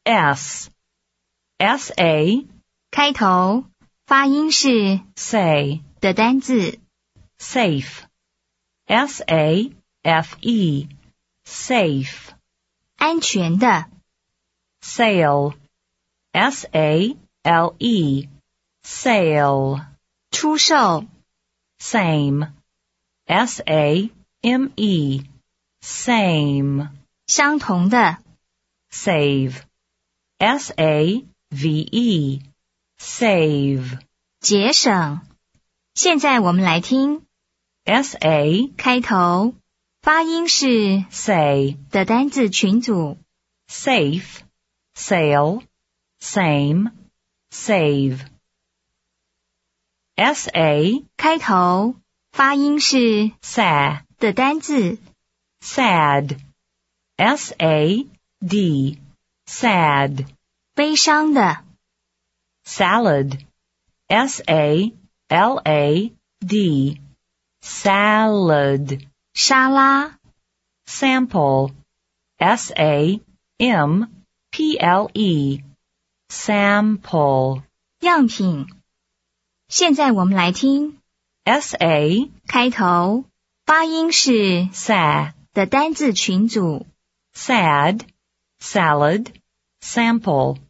S S-A 开头发音是 say 的单字 safe S-A-F-E safe 安全的 sale S-A-L-E sale 出售 same S-A-M-E same 相同的 save S-A-V-E save 节省。现在我们来听 S-A 开头发音是 say 的单字群组 safe sale same save S-A 开头发音是 sa 的单字 sad S-A-D sad 悲伤的 salad S-A-L-A-D salad 沙拉 sample S-A-M-P-L-E sample 样品。现在我们来听 S-A 开头发音是 sa 的单字群组 sad salad sample